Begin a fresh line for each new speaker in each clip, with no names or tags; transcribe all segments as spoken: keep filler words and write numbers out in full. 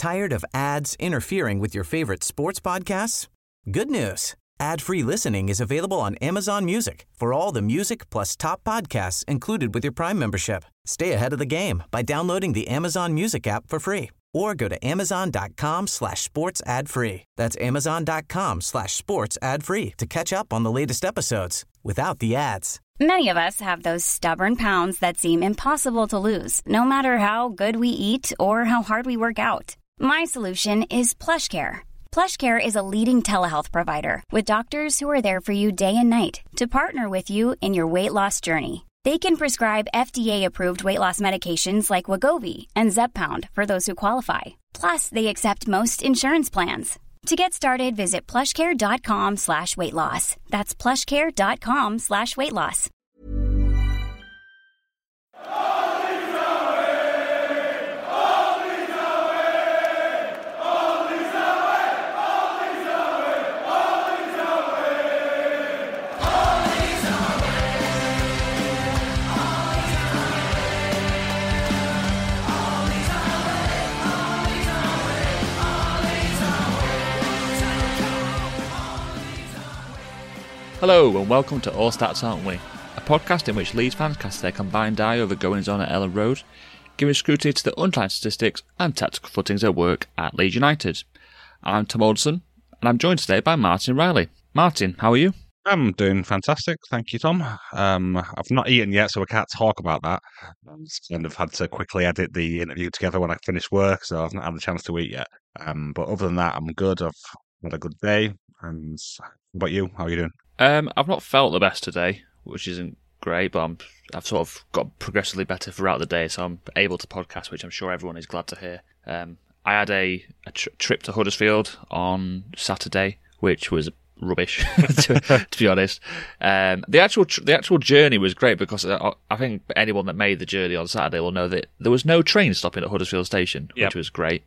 Tired of ads interfering with your favorite sports podcasts? Good news. Ad-free listening is available on Amazon Music for all the music plus top podcasts included with your Prime membership. Stay ahead of the game by downloading the Amazon Music app for free or go to amazon.com slash sports ad free. That's amazon.com slash sports ad free to catch up on the latest episodes without the ads.
Many of us have those stubborn pounds that seem impossible to lose, no matter how good we eat or how hard we work out. My solution is PlushCare. PlushCare is a leading telehealth provider with doctors who are there for you day and night to partner with you in your weight loss journey. They can prescribe F D A-approved weight loss medications like Wegovy and Zepbound for those who qualify. Plus, they accept most insurance plans. To get started, visit plushcare.com slash weight loss. That's plushcare.com slash weight loss.
Hello and welcome to All Stats Aren't We, a podcast in which Leeds fans cast their combined eye over goings-on at Ellen Road, giving scrutiny to the untried statistics and tactical footings at work at Leeds United. I'm Tom Alderson, and I'm joined today by Martin Riley. Martin, how are you?
I'm doing fantastic, thank you, Tom. Um, I've not eaten yet, so I can't talk about that. I've just kind of had to quickly edit the interview together when I finish work, so I've not had the chance to eat yet. Um, but other than that, I'm good. I've had a good day. And what about you? How are you doing?
Um, I've not felt the best today, which isn't great, but I'm, I've sort of got progressively better throughout the day, so I'm able to podcast, which I'm sure everyone is glad to hear. Um, I had a, a tr- trip to Huddersfield on Saturday, which was rubbish, to, to be honest. Um, the actual tr- the actual journey was great because I, I think anyone that made the journey on Saturday will know that there was no train stopping at Huddersfield Station,
Yep.
which was great.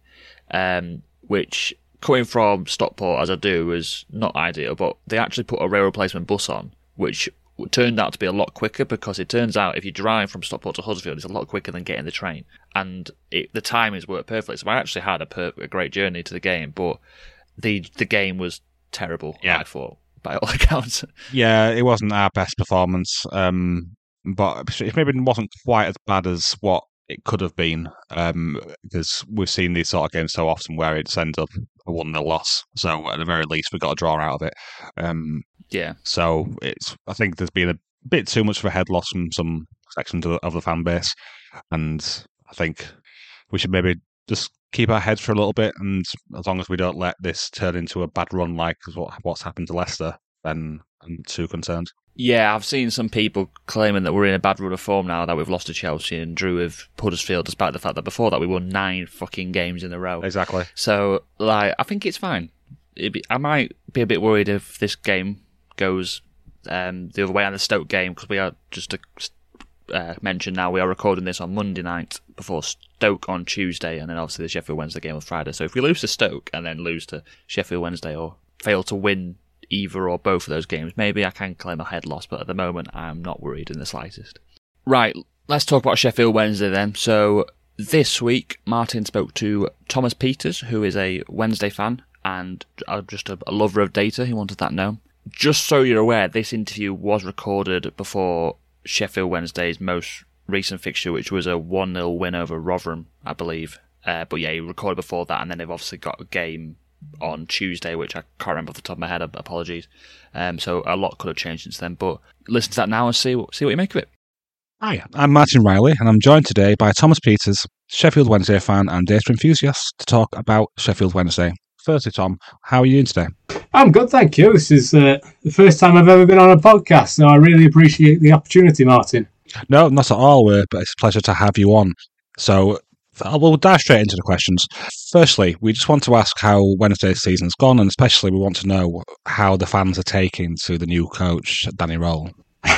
Um, which coming from Stockport as I do was not ideal, but they actually put a rail replacement bus on, which turned out to be a lot quicker because it turns out if you drive from Stockport to Huddersfield, it's a lot quicker than getting the train, and it, the timings worked perfectly. So I actually had a, per- a great journey to the game, but the the game was terrible.
Yeah.
I thought by all accounts.
Yeah, it wasn't our best performance, um, but it maybe wasn't quite as bad as what it could have been, um, because we've seen these sort of games so often where it ends up a one nil loss. So at the very least, we got a draw out of it. Um,
Yeah.
So it's. I think there's been a bit too much of a head loss from some sections of the, of the fan base, and I think we should maybe just keep our heads for a little bit. And as long as we don't let this turn into a bad run like what, what's happened to Leicester, then I'm too concerned.
Yeah, I've seen some people claiming that we're in a bad run of form now that we've lost to Chelsea and drew with Huddersfield, despite the fact that before that we won nine fucking games in a row.
Exactly.
So, like, I think it's fine. It'd be, I might be a bit worried if this game goes um, the other way on the Stoke game, because we are, just to uh, mention now, we are recording this on Monday night before Stoke on Tuesday, and then obviously the Sheffield Wednesday game on Friday. So if we lose to Stoke and then lose to Sheffield Wednesday or fail to win either or both of those games, maybe I can claim a head loss, but at the moment I'm not worried in the slightest. Right, let's talk about Sheffield Wednesday then. So this week, Martin spoke to Thomas Peters, who is a Wednesday fan and just a lover of data. He wanted that known. Just so you're aware, this interview was recorded before Sheffield Wednesday's most recent fixture, which was a one nil win over Rotherham, I believe. Uh, but yeah, he recorded before that, and then they've obviously got a game on Tuesday, which I can't remember off the top of my head, apologies. Um, so a lot could have changed since then, but listen to that now and see what, see what you make of it.
Hi, I'm Martin Riley, and I'm joined today by Thomas Peters, Sheffield Wednesday fan and data enthusiast, to talk about Sheffield Wednesday. Firstly, Tom, how are you doing today?
I'm good, thank you. This is uh, the first time I've ever been on a podcast, so I really appreciate the opportunity, Martin.
No, not at all, but it's a pleasure to have you on. So we'll dive straight into the questions. Firstly, we just want to ask how Wednesday's season's gone, and especially we want to know how the fans are taking to the new coach, Danny Röhl.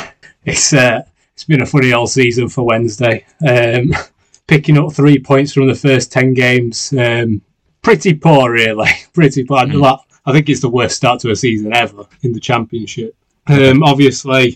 It's uh, it's been a funny old season for Wednesday. Um, picking up three points from the first ten games, um, pretty poor, really. Pretty poor. Mm. I think it's the worst start to a season ever in the Championship. Um, obviously,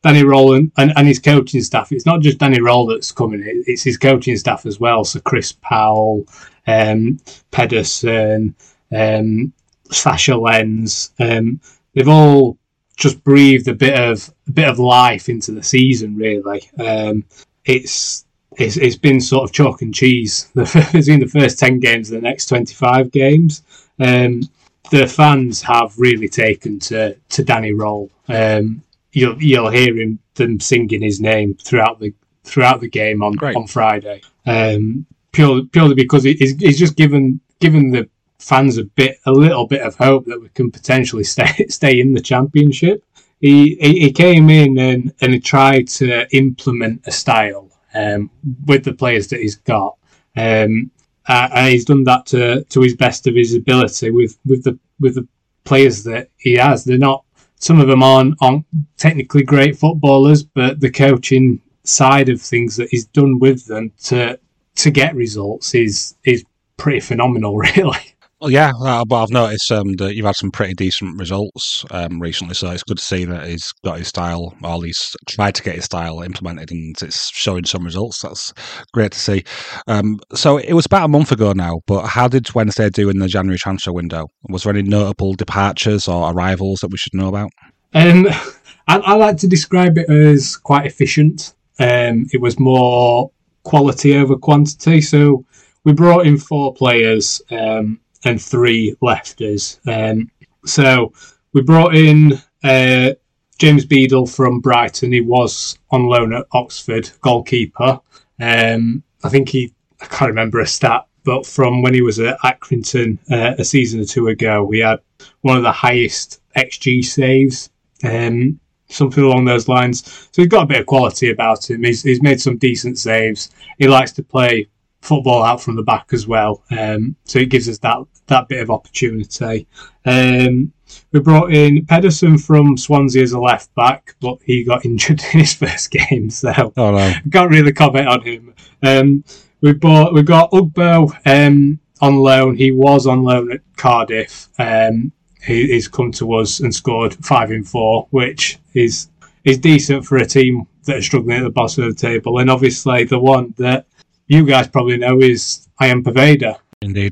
Danny Röhl and, and, and his coaching staff. It's not just Danny Röhl that's coming, it's his coaching staff as well. So Chris Powell, um, Pedersen, um, Sasha Lenz, um, they've all just breathed a bit of a bit of life into the season. Really, um, it's, it's it's been sort of chalk and cheese. Between the first ten games and the next twenty-five games, um, the fans have really taken to to Danny Röhl. Um, You'll you'll hear him them singing his name throughout the throughout the game on, on Friday. Um, purely purely because he's, he's just given given the fans a bit a little bit of hope that we can potentially stay stay in the championship. He he, he came in and, and he tried to implement a style um, with the players that he's got, um, uh, and he's done that to to his best of his ability with with the with the players that he has. They're not. Some of them aren't, aren't technically great footballers, but the coaching side of things that he's done with them to to get results is is pretty phenomenal, really.
Well, yeah, uh, but I've noticed um, that you've had some pretty decent results um, recently, so it's good to see that he's got his style, or he's tried to get his style implemented, and it's showing some results. That's great to see. Um, so it was about a month ago now, but how did Wednesday do in the January transfer window? Was there any notable departures or arrivals that we should know about?
Um, I, I like to describe it as quite efficient. Um, it was more quality over quantity, so we brought in four players, um, and three lefters. Um, so we brought in uh, James Beadle from Brighton. He was on loan at Oxford, goalkeeper. Um, I think he, I can't remember a stat, but from when he was at Accrington uh, a season or two ago, we had one of the highest X G saves, um, something along those lines. So he's got a bit of quality about him. He's, he's made some decent saves. He likes to play football out from the back as well, um, so it gives us that that bit of opportunity. Um, we brought in Pedersen from Swansea as a left back, but he got injured in his first game, so
oh, no.
can't really comment on him. Um, we bought we got Ugbo um, on loan. He was on loan at Cardiff. Um, he, he's come to us and scored five in four, which is is decent for a team that are struggling at the bottom of the table. And obviously the one that you guys probably know is Ian Poveda.
Indeed.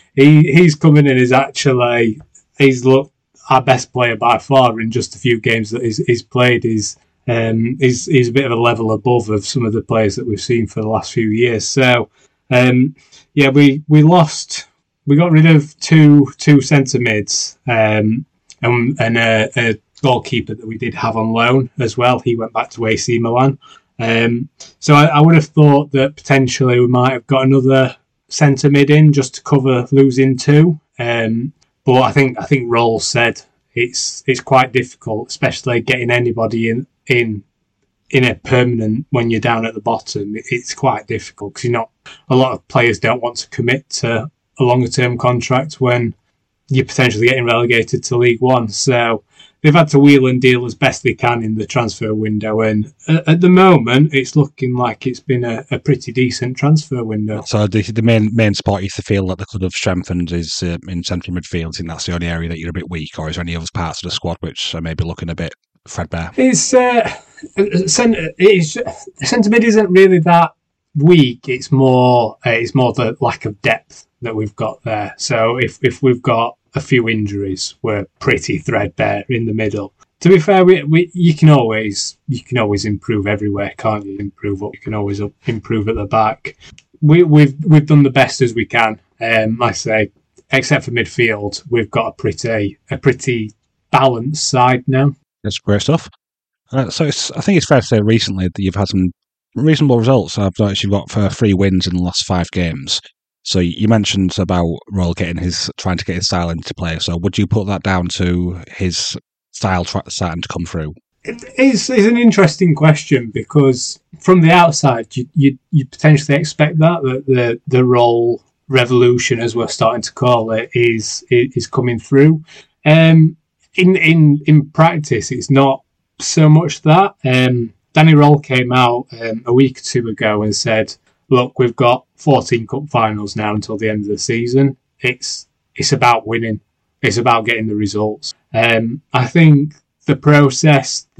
He he's coming in as actually, he's looked our best player by far in just a few games that he's, he's played. He's, um, he's, he's a bit of a level above of some of the players that we've seen for the last few years. So, um, yeah, we, we lost, we got rid of two two centre mids um, and, and a, a goalkeeper that we did have on loan as well. He went back to A C Milan. Um, so I, I would have thought that potentially we might have got another centre mid in just to cover losing two. Um, but I think I think Röhl said it's it's quite difficult, especially getting anybody in in in a permanent when you're down at the bottom. It's quite difficult because you're not. A lot of players don't want to commit to a longer term contract when you're potentially getting relegated to League One. So they've had to wheel and deal as best they can in the transfer window, and at the moment, it's looking like it's been a, a pretty decent transfer window.
So the, the main main spot you feel that they could have strengthened is uh, in central midfield. I think that's the only area that you're a bit weak, or is there any other parts of the squad which are maybe looking a bit threadbare?
It's uh, centre, it's centre mid isn't really that weak. It's more uh, it's more the lack of depth that we've got there. So if if we've got a few injuries, we're pretty threadbare in the middle. To be fair, we, we you can always you can always improve everywhere, can't you? Improve up, you can always up, improve at the back. We, we've we've done the best as we can. Um, I say, except for midfield, we've got a pretty a pretty balanced side now.
That's great stuff. Uh, so it's, I think it's fair to say recently that you've had some reasonable results. I've noticed you've got uh, three wins in the last five games. So you mentioned about Röhl getting his, trying to get his style into play. So would you put that down to his style tra- starting to come through?
It is is an interesting question because from the outside, you you, you potentially expect that, that the the Röhl revolution, as we're starting to call it, is is coming through. Um, in in in practice, it's not so much that. Um, Danny Röhl came out um, a week or two ago and said, look, we've got fourteen cup finals now until the end of the season. It's it's about winning. It's about getting the results. Um, I think the process that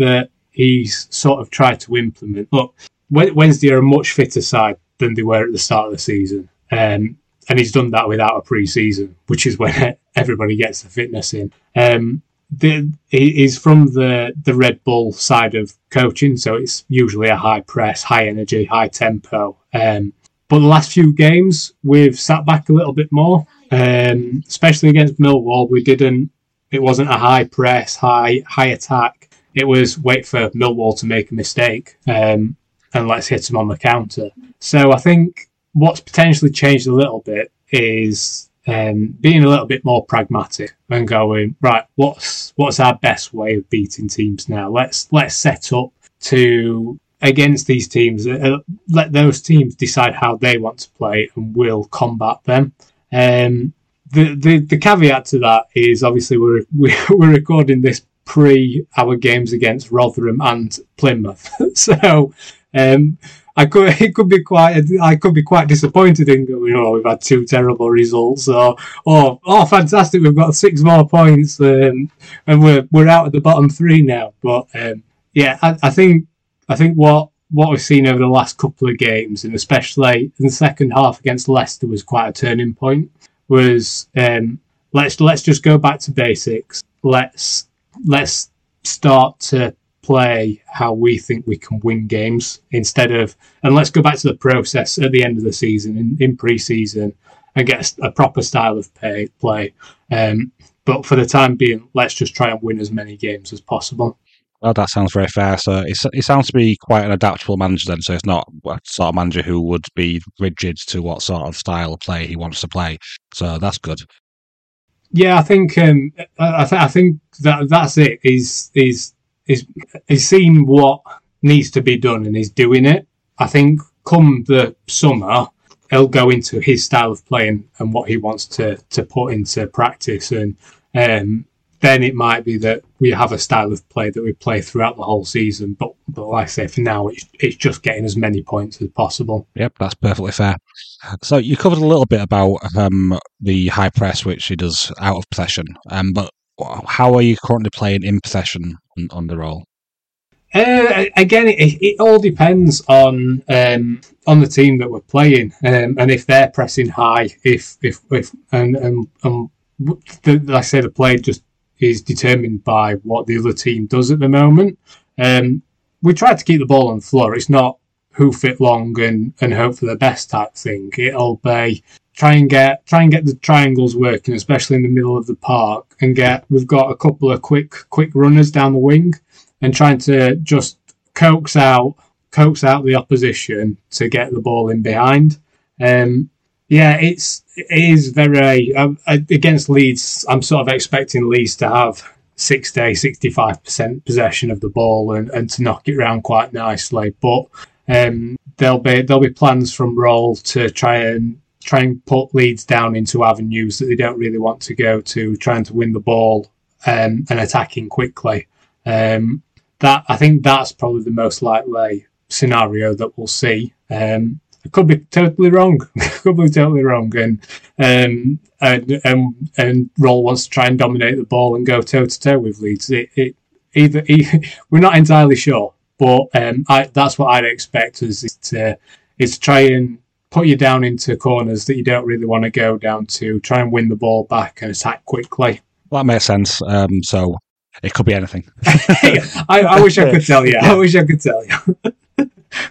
he's sort of tried to implement. Look, Wednesday are a much fitter side than they were at the start of the season. Um, and he's done that without a pre-season, which is when everybody gets the fitness in. Um, the, he's from the, the Red Bull side of coaching, so it's usually a high press, high energy, high tempo. Um, but the last few games, we've sat back a little bit more, um, especially against Millwall. We didn't. It wasn't a high press, high high attack. It was wait for Millwall to make a mistake, um, and let's hit them on the counter. So I think what's potentially changed a little bit is um, being a little bit more pragmatic and going, right, what's what's our best way of beating teams now? Let's let's set up to against these teams. Uh, let those teams decide how they want to play, and we'll combat them. Um, the, the the caveat to that is obviously we're we're recording this pre our games against Rotherham and Plymouth, so. Um, I could it could be quite I could be quite disappointed in going, oh, we've had two terrible results, or oh oh fantastic, we've got six more points, um, and we're we're out at the bottom three now. But um, yeah, I, I think I think what what we've seen over the last couple of games, and especially in the second half against Leicester, was quite a turning point. Was um, let's let's just go back to basics. Let's let's start to play how we think we can win games instead of, and let's go back to the process at the end of the season in, in pre-season and get a, a proper style of pay, play. Um, but for the time being, let's just try and win as many games as possible.
Well, that sounds very fair. So it, it sounds to be quite an adaptable manager then. So it's not a sort of manager who would be rigid to what sort of style of play he wants to play. So that's good.
Yeah, I think um, I, th- I think that that's it. He's he's He's, he's seen what needs to be done and he's doing it. I think come the summer, he'll go into his style of playing and what he wants to, to put into practice. And um, then it might be that we have a style of play that we play throughout the whole season. But, but like I say, for now, it's, it's just getting as many points as possible.
Yep, that's perfectly fair. So you covered a little bit about um, the high press, which he does out of possession. Um, but how are you currently playing in possession on, on the roll?
Uh, again, it, it all depends on um, on the team that we're playing, um, and if they're pressing high, if if if and and, and the, like I say, the play just is determined by what the other team does at the moment. Um, we try to keep the ball on the floor. It's not hoof it long and, and hope for the best type thing. It'll be try and get try and get the triangles working, especially in the middle of the park, and get we've got a couple of quick quick runners down the wing, and trying to just coax out coax out the opposition to get the ball in behind. Um, yeah, it's it is very uh, against Leeds. I'm sort of expecting Leeds to have sixty, sixty-five percent possession of the ball and, and to knock it around quite nicely. But um, there'll be there'll be plans from Roll to try and. try and put Leeds down into avenues that they don't really want to go to, trying to win the ball um, and attacking quickly. Um, that I think that's probably the most likely scenario that we'll see. Um, I could be totally wrong. could be totally wrong. And um, and and and Roll wants to try and dominate the ball and go toe to toe with Leeds. It, it either, either we're not entirely sure, but um, I, that's what I'd expect is to is to try and put you down into corners that you don't really want to go down to, try and win the ball back and attack quickly.
Well, that makes sense. Um, so it could be anything.
I, I wish I could tell you. I wish I could tell you.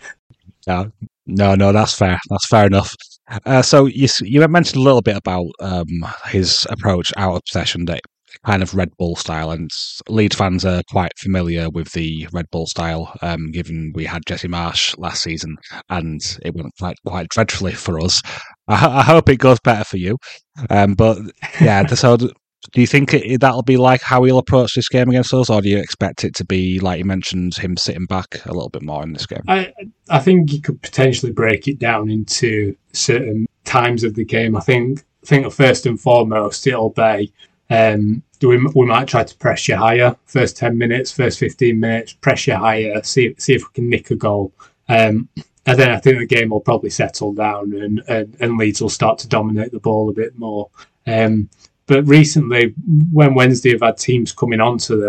no, no, no, that's fair. That's fair enough. Uh, so you you mentioned a little bit about um, his approach out of possession, that kind of Red Bull style, and Leeds fans are quite familiar with the Red Bull style, um, given we had Jesse Marsh last season and it went quite, quite dreadfully for us. I, I hope it goes better for you. Um, but yeah, so do you think it, that'll be like how he'll approach this game against us, or do you expect it to be, like you mentioned, him sitting back a little bit more in this game?
I, I think you could potentially break it down into certain times of the game. I think, I think first and foremost, it'll be Um, we we might try to press you higher. First ten minutes, first fifteen minutes, press you higher. See see if we can nick a goal. Um, and then I think the game will probably settle down, and, and, and Leeds will start to dominate the ball a bit more. Um, but recently, when Wednesday have had teams coming onto them,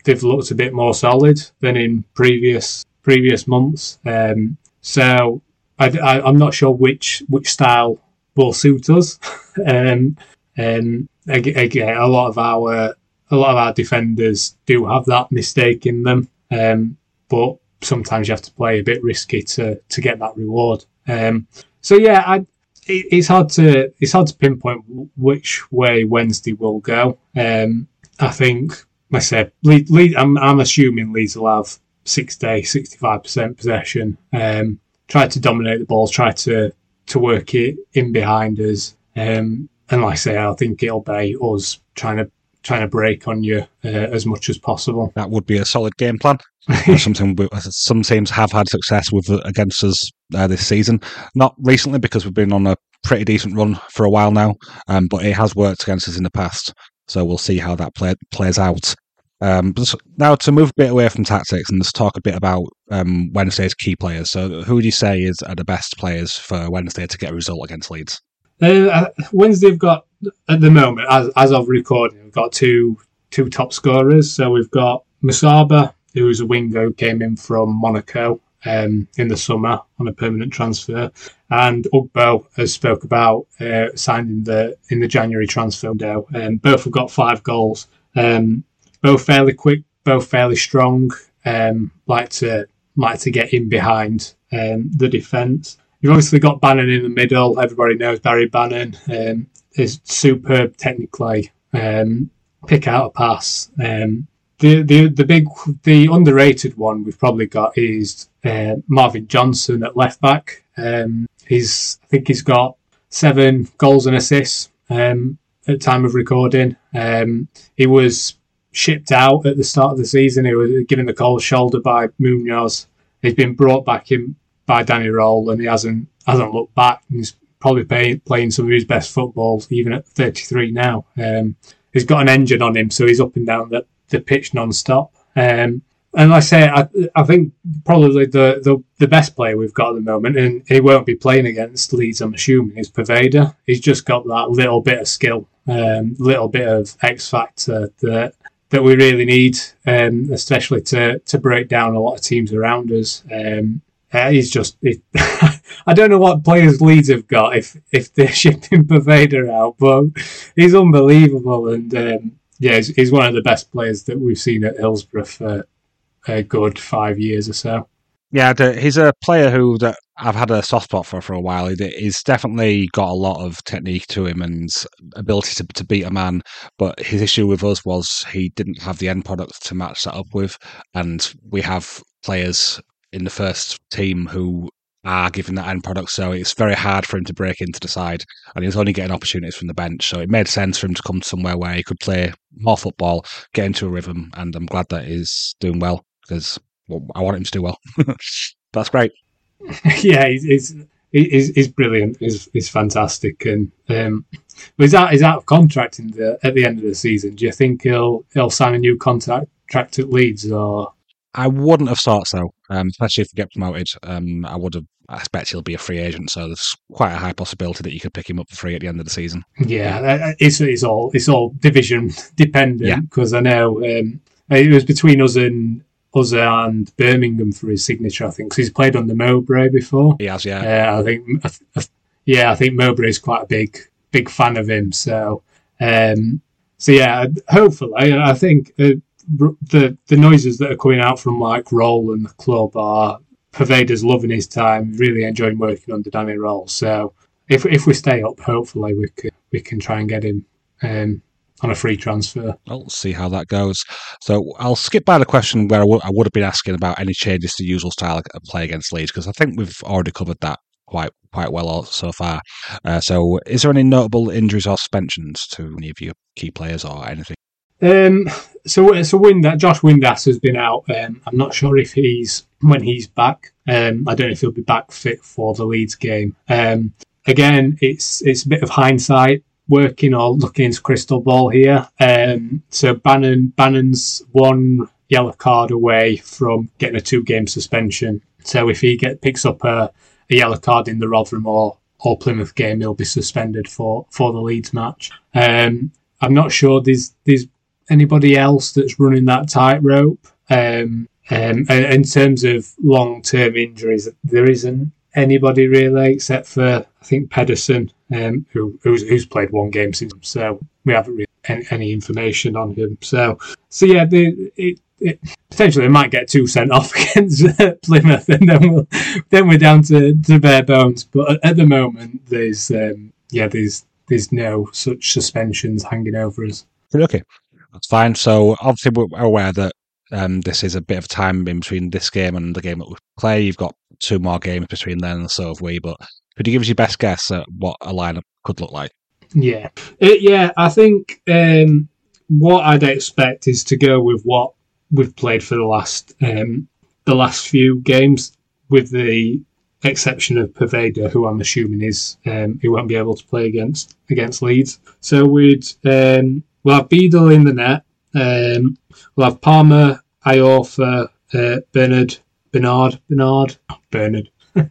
they've looked a bit more solid than in previous previous months. Um, so I, I, I'm not sure which which style will suit us. um, um, again, a lot of our a lot of our defenders do have that mistake in them, um, but sometimes you have to play a bit risky to to get that reward. Um, so yeah, I, it, it's hard to it's hard to pinpoint which way Wednesday will go. Um, I think, like I said, Leeds, Leeds, I'm, I'm assuming Leeds will have sixty, sixty-five percent possession. Um, try to dominate the balls, try to to work it in behind us. Um, and like I say, I think it'll be us trying to trying to break on you uh, as much as possible.
That would be a solid game plan. Something we, some teams have had success with against us uh, this season. Not recently, because we've been on a pretty decent run for a while now, um, but it has worked against us in the past. So we'll see how that play, plays out. Um, but now to move a bit away from tactics and let's talk a bit about um, Wednesday's key players. So who would you say is are the best players for Wednesday to get a result against Leeds?
Uh, Wednesday have got, at the moment, as, as of recording, we've got two two top scorers. So we've got Musaba, who is a winger who came in from Monaco um, in the summer on a permanent transfer, and Ugbo, as spoke about, uh, signed in the in the January transfer window. Um, both have got five goals. Um, both fairly quick, both fairly strong. Um, like to like to get in behind um, the defence. You've obviously got Bannon in the middle. Everybody knows Barry Bannon. Um, is superb technically. Um, pick out a pass. Um, the the the big the underrated one we've probably got is uh, Marvin Johnson at left back. Um, he's I think he's got seven goals and assists um, at time of recording. Um, he was shipped out at the start of the season. He was given the cold shoulder by Munoz. He's been brought back in by Danny Roll, and he hasn't hasn't looked back. He's probably pay, playing some of his best football, even at thirty-three now. Um, he's got an engine on him, so he's up and down the, the pitch non-stop. Um, and like I say, I, I think probably the, the, the best player we've got at the moment, and he won't be playing against Leeds, I'm assuming, is Poveda. He's just got that little bit of skill, um, little bit of X factor that that we really need, um, especially to to break down a lot of teams around us. Um, Uh, he's just, he, I don't know what players Leeds have got if if they're shipping Poveda out, but he's unbelievable. And um, yeah, he's, he's one of the best players that we've seen at Hillsborough for a good five years or so.
Yeah, he's a player who that I've had a soft spot for for a while. He's definitely got a lot of technique to him and ability to, to beat a man. But his issue with us was he didn't have the end product to match that up with. And we have players in the first team who are given that end product, so it's very hard for him to break into the side, and he was only getting opportunities from the bench, so it made sense for him to come somewhere where he could play more football, get into a rhythm, and I'm glad that he's doing well, because well, I want him to do well. That's great.
Yeah, he's, he's, he's, he's brilliant, he's, he's fantastic, and um, he's, out, he's out of contract in the, at the end of the season. Do you think he'll, he'll sign a new contract at Leeds, or...?
I wouldn't have thought so, um, especially if we get promoted. Um, I would have I expect he'll be a free agent, so there's quite a high possibility that you could pick him up for free at the end of the season.
Yeah, it's it's all it's all division dependent, because yeah. I know um, it was between us and us and Birmingham for his signature. I think because he's played under Mowbray before.
He has, yeah.
Uh, I think, yeah, I think Mowbray is quite a big big fan of him. So, um, so yeah, hopefully, I think. Uh, The the noises that are coming out from like Roll and the club are Poveda's loving his time, really enjoying working under Danny Roll. So if if we stay up, hopefully we can we can try and get him um, on a free transfer.
We'll see how that goes. So I'll skip by the question where I, w- I would have been asking about any changes to usual style of play against Leeds, because I think we've already covered that quite quite well so far. Uh, so is there any notable injuries or suspensions to any of your key players or anything?
Um, so, so Windass, Josh Windass has been out. Um, I'm not sure if he's when he's back. Um, I don't know if he'll be back fit for the Leeds game. Um, again, it's it's a bit of hindsight working or looking into crystal ball here. Um, so Bannon Bannon's one yellow card away from getting a two game suspension. So if he get picks up a, a yellow card in the Rotherham or, or Plymouth game, he'll be suspended for, for the Leeds match. Um, I'm not sure there's there's anybody else that's running that tightrope. Um, um, and in terms of long-term injuries, there isn't anybody really, except for I think Pedersen, um, who who's, who's played one game since, so we haven't really any, any information on him. So, so yeah, the, it, it potentially might get two sent off against Plymouth, and then we'll then we're down to, to bare bones. But at the moment, there's um, yeah, there's there's no such suspensions hanging over us.
Okay, that's fine. So obviously we're aware that um, this is a bit of time in between this game and the game that we play. You've got two more games between then, and so have we. But could you give us your best guess at what a lineup could look like?
Yeah, it, yeah. I think um, what I'd expect is to go with what we've played for the last um, the last few games, with the exception of Poveda, who I'm assuming is um, he won't be able to play against against Leeds. So we'd um, we'll have Beadle in the net. Um, we'll have Palmer, Iorfa, uh, Bernard, Bernard, Bernard, Bernard, uh,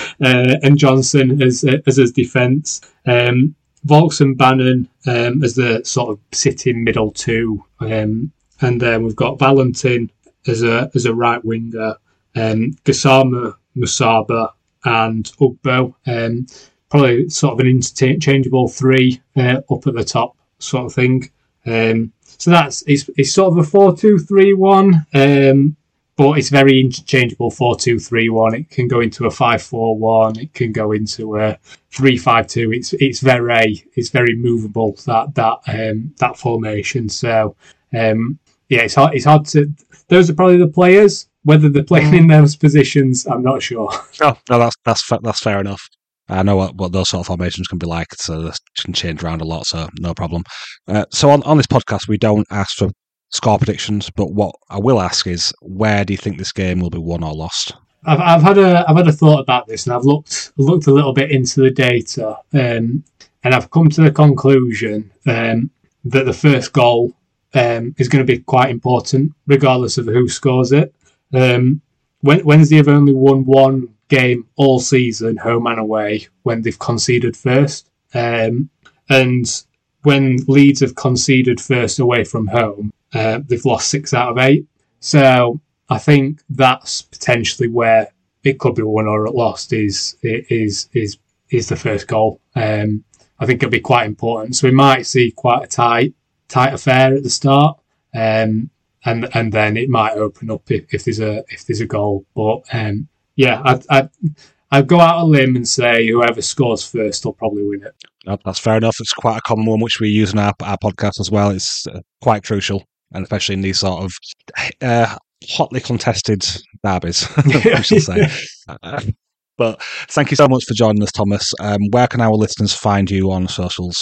and Johnson as as his defence. Um, Volks and Bannon um, as the sort of sitting middle two, um, and then we've got Valentin as a as a right winger, um, Gassama, Musaba, and Ugbo. Um, probably sort of an interchangeable three uh, up at the top, sort of thing. Um, so that's it's, it's sort of a four two three one, um, but it's very interchangeable four two three one. It can go into a five four one. It can go into a three five two. It's it's very it's very movable, that that um, that formation. So um, yeah, it's hard it's hard to. Those are probably the players. Whether they're playing in those positions, I'm not sure.
No, no, that's that's that's fair enough. I know what, what those sort of formations can be like, so they can change around a lot, so no problem. Uh, so on, on this podcast, we don't ask for score predictions, but what I will ask is, where do you think this game will be won or lost?
I've I've had a I've had a thought about this, and I've looked looked a little bit into the data, um, and I've come to the conclusion um, that the first goal um, is going to be quite important, regardless of who scores it. Um, Wednesday have only won one game all season, home and away, when they've conceded first. Um, and when Leeds have conceded first away from home, uh, they've lost six out of eight. So I think that's potentially where it could be won or lost, is is is is the first goal. Um, I think it'll be quite important. So we might see quite a tight tight affair at the start. Um, And and then it might open up if, if there's a if there's a goal. But um, yeah, I'd, I'd I'd go out on a limb and say whoever scores first will probably win it.
No, that's fair enough. It's quite a common one which we use in our our podcast as well. It's uh, quite crucial, and especially in these sort of uh, hotly contested derbies, I shall say. Uh, but thank you so much for joining us, Thomas. Um, where can our listeners find you on socials?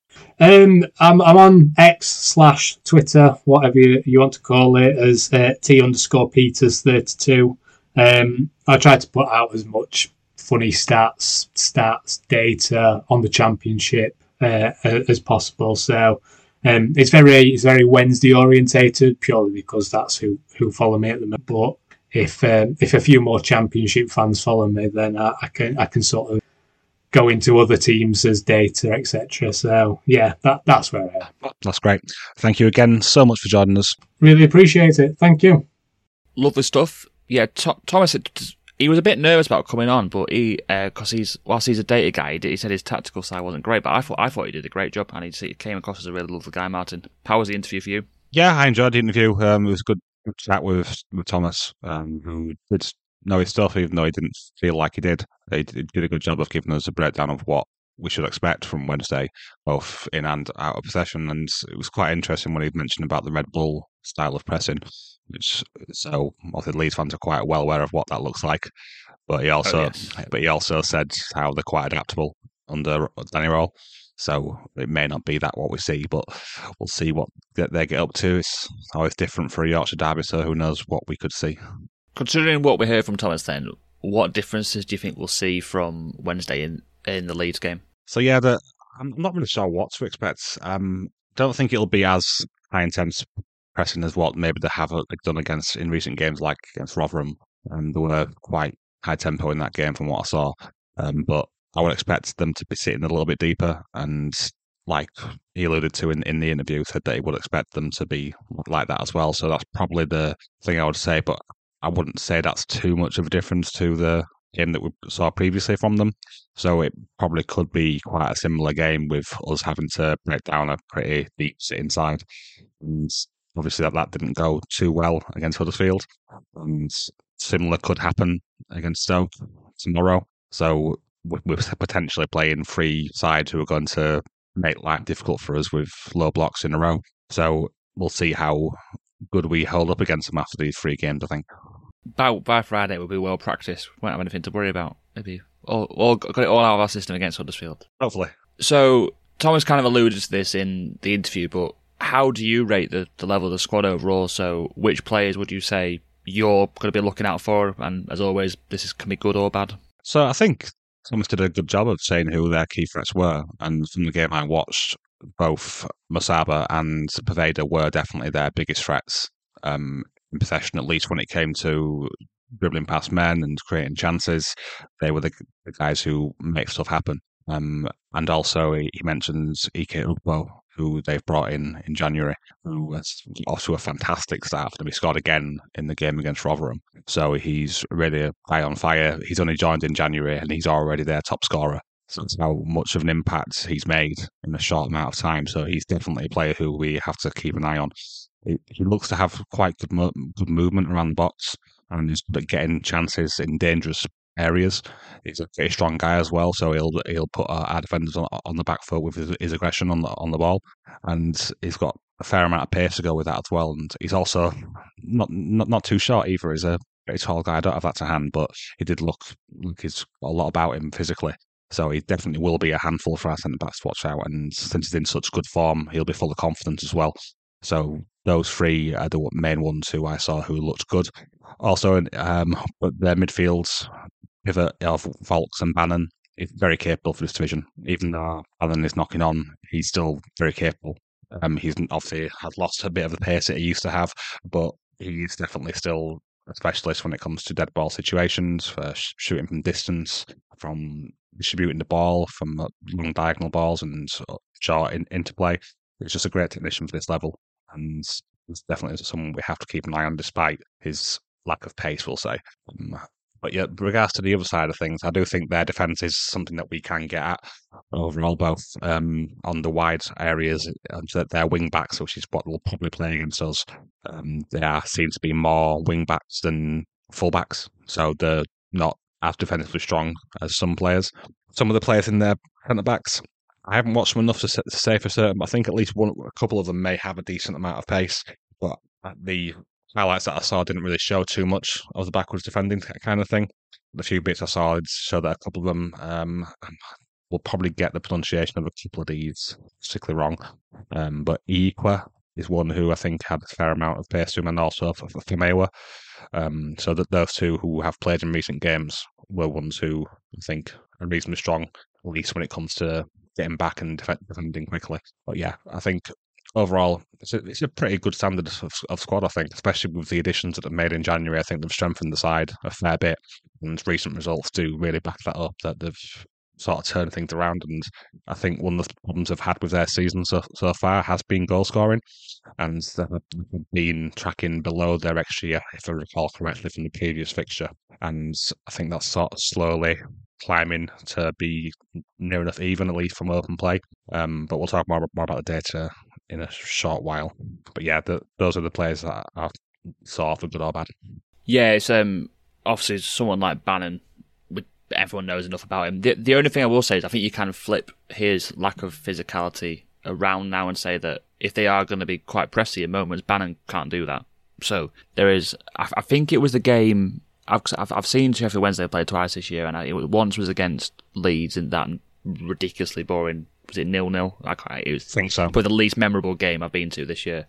Um, I'm I'm on X slash Twitter, whatever you, you want to call it, as uh, T underscore Peters thirty-two. Um, I try to put out as much funny stats, stats data on the championship uh, as possible. So um, it's very it's very Wednesday orientated, purely because that's who, who follow me at the moment. But if um, if a few more championship fans follow me, then I, I can I can sort of go into other teams as data, et cetera. So yeah, that that's where I am.
That's great. Thank you again so much for joining us.
Really appreciate it. Thank you.
Lovely stuff. Yeah, Th- Thomas, he was a bit nervous about coming on, but he, because uh, he's whilst he's a data guy, he said his tactical side wasn't great. But I thought I thought he did a great job, and he came across as a really lovely guy. Martin, how was the interview for you?
Yeah, I enjoyed the interview. Um, it was a good chat with with Thomas, um, who did know his stuff, even though he didn't feel like he did. He did a good job of giving us a breakdown of what we should expect from Wednesday, both in and out of possession. And it was quite interesting when he mentioned about the Red Bull style of pressing, which so obviously Leeds fans are quite well aware of what that looks like. But he also, oh, yes. but he also said how they're quite adaptable under Danny Role. So it may not be that what we see, but we'll see what they get up to. It's always different for a Yorkshire derby, so who knows what we could see.
Considering what we heard from Thomas then, what differences do you think we'll see from Wednesday in, in the Leeds game?
So yeah, the, I'm not really sure what to expect. Um, don't think it'll be as high intense pressing as what maybe they have done against in recent games, like against Rotherham. Um, they were quite high tempo in that game from what I saw. Um, but I would expect them to be sitting a little bit deeper and like he alluded to in, in the interview, said that he would expect them to be like that as well. So that's probably the thing I would say, but I wouldn't say that's too much of a difference to the game that we saw previously from them. So it probably could be quite a similar game with us having to break down a pretty deep sitting side. And obviously that, that didn't go too well against Huddersfield. And similar could happen against Stoke tomorrow. So we're potentially playing three sides who are going to make life difficult for us with low blocks in a row. So we'll see how good we hold up against them after these three games, I think.
By, by Friday, we'll be well practiced. We won't have anything to worry about. Maybe all, all got it all out of our system against Huddersfield.
Hopefully.
So Thomas kind of alluded to this in the interview, but how do you rate the, the level of the squad overall? So which players would you say you're going to be looking out for? And as always, this is, can be good or bad.
So I think Thomas did a good job of saying who their key threats were. And from the game I watched, both Musaba and Poveda were definitely their biggest threats um, in possession, at least when it came to dribbling past men and creating chances. They were the, the guys who make stuff happen. Um, and also he, he mentions Ike Ugbo, who they've brought in in January, who was off to a fantastic start. And he scored again in the game against Rotherham. So he's really high on fire. He's only joined in January and he's already their top scorer. So that's how much of an impact he's made in a short amount of time. So he's definitely a player who we have to keep an eye on. He, he looks to have quite good, mo- good movement around the box and he's good at getting chances in dangerous areas. He's a very strong guy as well, so he'll he'll put our defenders on, on the back foot with his, his aggression on the on the ball, and he's got a fair amount of pace to go with that as well. And he's also not not, not too short either. He's a very tall guy. I don't have that to hand, but he did look like he's got a lot about him physically. So he definitely will be a handful for our centre backs to watch out. And since he's in such good form, he'll be full of confidence as well. So those three are the main ones who I saw who looked good. Also, um, their midfields pivot of Volks and Bannon is very capable for this division. Even though Bannon is knocking on, he's still very capable. Um, he's obviously had lost a bit of the pace that he used to have, but he's definitely still a specialist when it comes to dead ball situations, for sh- shooting from distance, from distributing the ball, from long diagonal balls and short in- interplay. He's just a great technician for this level, and it's definitely someone we have to keep an eye on despite his lack of pace, we'll say. Um, But yeah, with regards to the other side of things, I do think their defence is something that we can get at overall, both um, on the wide areas and their wing backs, which is what will probably play against us. Um, they are seen to be more wing backs than full backs, so they're not as defensively strong as some players. Some of the players in their centre backs, I haven't watched them enough to say for certain, but I think at least one, a couple of them may have a decent amount of pace. But the highlights that I saw didn't really show too much of the backwards defending kind of thing. The few bits I saw show that a couple of them um, will probably get the pronunciation of a couple of these particularly wrong. Um, but Iqua is one who I think had a fair amount of pace to him, and also for Famewa. Um, so that those two who have played in recent games were ones who I think are reasonably strong, at least when it comes to getting back and def- defending quickly. But yeah, I think overall, it's a, it's a pretty good standard of, of squad, I think, especially with the additions that they've made in January. I think they've strengthened the side a fair bit, and recent results do really back that up, that they've sort of turned things around. And I think one of the problems they've had with their season so, so far has been goal scoring, and they've been tracking below their X G, if I recall correctly, from the previous fixture. And I think that's sort of slowly climbing to be near enough even, at least from open play. Um, but we'll talk more, more about the data in a short while. But yeah, the, those are the players that are sort of for good or bad.
Yeah, it's um, obviously someone like Bannon, everyone knows enough about him. The, the only thing I will say is I think you can flip his lack of physicality around now and say that if they are going to be quite pressy at moments, Bannon can't do that. So there is, I, I think it was the game, I've, I've, I've seen Sheffield Wednesday play twice this year, and I, it was, once was against Leeds in that ridiculously boring, was it nil-nil? I can't, it was
I think so.
But the least memorable game I've been to this year.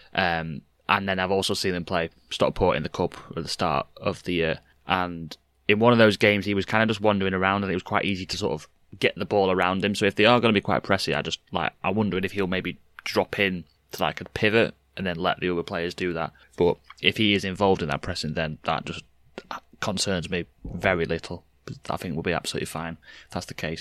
Um, and then I've also seen them play Stockport in the Cup at the start of the year. And in one of those games, he was kind of just wandering around, and it was quite easy to sort of get the ball around him. So if they are going to be quite pressy, I just like I wondered if he'll maybe drop in to like a pivot and then let the other players do that. But if he is involved in that pressing, then that just concerns me very little. I think we'll be absolutely fine if that's the case.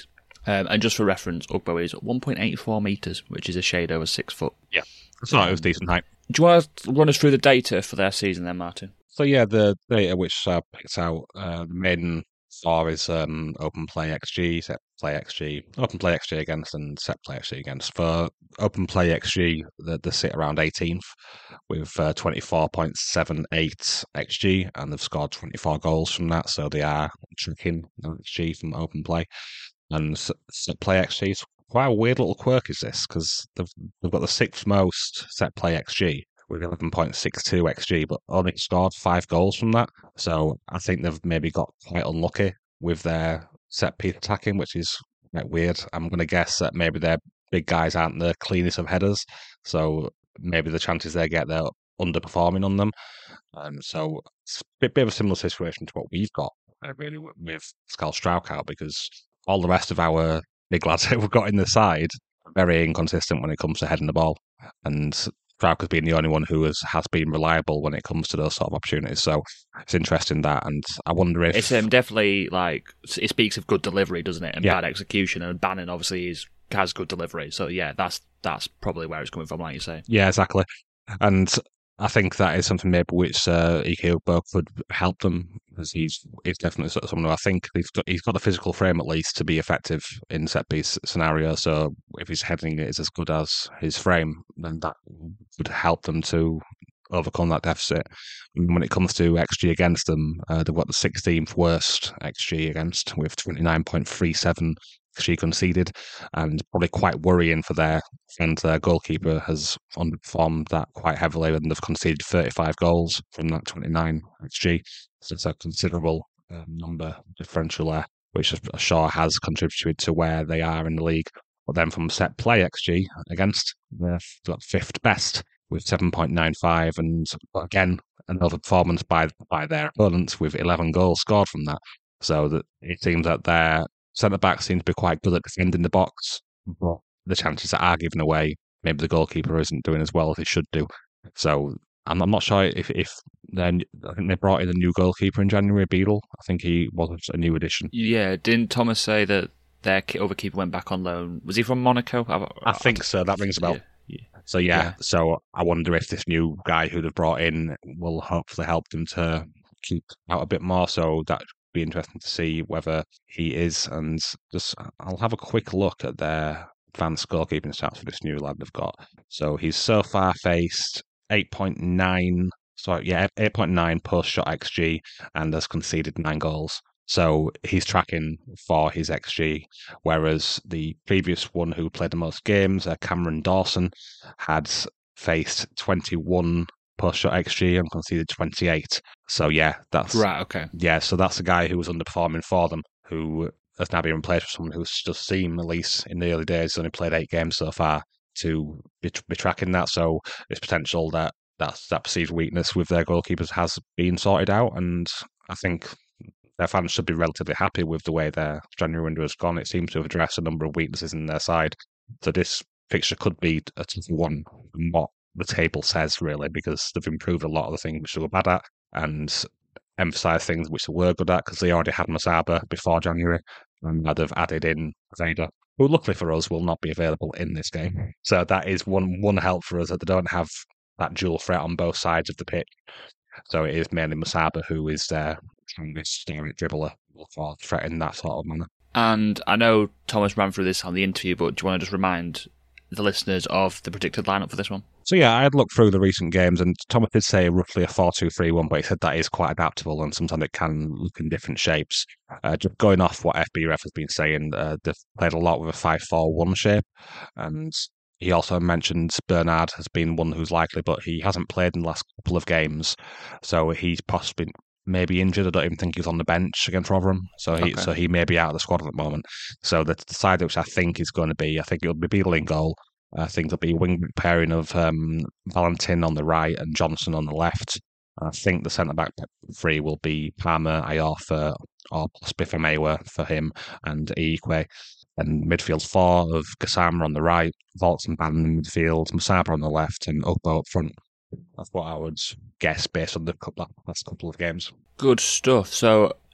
Um, and just for reference, Ugbo is one point eight four metres, which is a shade over six foot.
Yeah, I thought it was decent height.
Do you want to run us through the data for their season then, Martin?
So yeah, the data which I picked out, uh, the main four is um, open play X G, set play X G, open play X G against, and set play X G against. For open play X G, they, they sit around eighteenth with uh, twenty-four point seven eight X G, and they've scored twenty-four goals from that, so they are tracking X G from open play. And set play X G is quite a weird little quirk, is this, because they've, they've got the sixth most set play X G with eleven point six two X G, but only scored five goals from that. So I think they've maybe got quite unlucky with their set piece attacking, which is quite weird. I'm going to guess that maybe their big guys aren't the cleanest of headers, so maybe the chances they get, they're underperforming on them. Um, so it's a bit, bit of a similar situation to what we've got, uh, really, with Skal Strauchout, because all the rest of our big lads that we've got in the side are very inconsistent when it comes to heading the ball. And Strauch has been the only one who has, has been reliable when it comes to those sort of opportunities. So it's interesting that, and I wonder if...
It's um, definitely, like, it speaks of good delivery, doesn't it? And
yeah.
bad execution, and Bannon obviously is, has good delivery. So yeah, that's that's probably where it's coming from, like you say.
Yeah, exactly. And I think that is something maybe which uh, Ike Ugbo could help them, because he's he's definitely someone who I think he's got, he's got the physical frame at least to be effective in set piece scenario. So if his heading is as good as his frame, then that would help them to overcome that deficit. And when it comes to X G against them, uh, they've got the sixteenth worst X G against, with twenty-nine point three seven X G conceded, and probably quite worrying for their friend. Their goalkeeper has underperformed that quite heavily, and they've conceded thirty-five goals from that twenty-nine X G. So it's a considerable um, number differential there, which I'm sure has contributed to where they are in the league. But then from set play X G against, they've got fifth best with seven point nine five, and again, another performance by by their opponents with eleven goals scored from that. So that it seems that their centre-backs seem to be quite good at defending the box, but the chances that are given away, maybe the goalkeeper isn't doing as well as he should do. So I'm, I'm not sure if, if then I think they brought in a new goalkeeper in January, Beadle. I think he was a new addition.
Yeah, didn't Thomas say that their other keeper went back on loan? Was he from Monaco?
I, I think so. That rings a bell.
Yeah. Yeah.
So yeah,
yeah,
so I wonder if this new guy who they've brought in will hopefully help them to keep out a bit more. So that would be interesting to see whether he is. And just I'll have a quick look at their advanced goalkeeping stats for this new lad they've got. So he's so far faced eight point nine, sorry, yeah, eight point nine post shot X G, and has conceded nine goals. So he's tracking for his X G, whereas the previous one who played the most games, uh, Cameron Dawson, had faced twenty-one post-shot X G and conceded twenty-eight. So yeah, that's
right. Okay,
yeah, so that's the guy who was underperforming for them, who has now been replaced with someone who's just seen, at least in the early days, only played eight games so far, to be, be tracking that. So it's potential that that's, that perceived weakness with their goalkeepers has been sorted out, and I think their fans should be relatively happy with the way their January window has gone. It seems to have addressed a number of weaknesses in their side. So this fixture could be a tough one from what the table says, really, because they've improved a lot of the things which they were bad at and emphasised things which they were good at, because they already had Masaba before January, and now they've added in Zayda, who luckily for us will not be available in this game. So that is one one help for us, that they don't have that dual threat on both sides of the pitch. So it is mainly Masaba who is their strongest direct dribbler for threat in that sort of manner.
And I know Thomas ran through this on the interview, but do you want to just remind the listeners of the predicted lineup for this one?
So yeah, I had looked through the recent games, and Thomas did say roughly a four two three one, but he said that is quite adaptable, and sometimes it can look in different shapes. Uh, just going off what F B Ref has been saying, uh, they've played a lot with a five four one shape, and he also mentioned Bernard has been one who's likely, but he hasn't played in the last couple of games, so he's possibly maybe injured. I don't even think he's on the bench against Rotherham, so he okay. so he may be out of the squad at the moment. So the, the side which I think is going to be, I think it'll be Beadle in goal. I think there'll be a wing pairing of um, Valentin on the right and Johnson on the left. I think the centre back three will be Palmer, Ayorfa, or Spiffamawa for him, and Iikwe. And midfield four of Gassama on the right, Volks and Bannon in midfield, Masaba on the left, and Ugbo up front. That's what I would guess based on the last couple of games.
Good stuff. So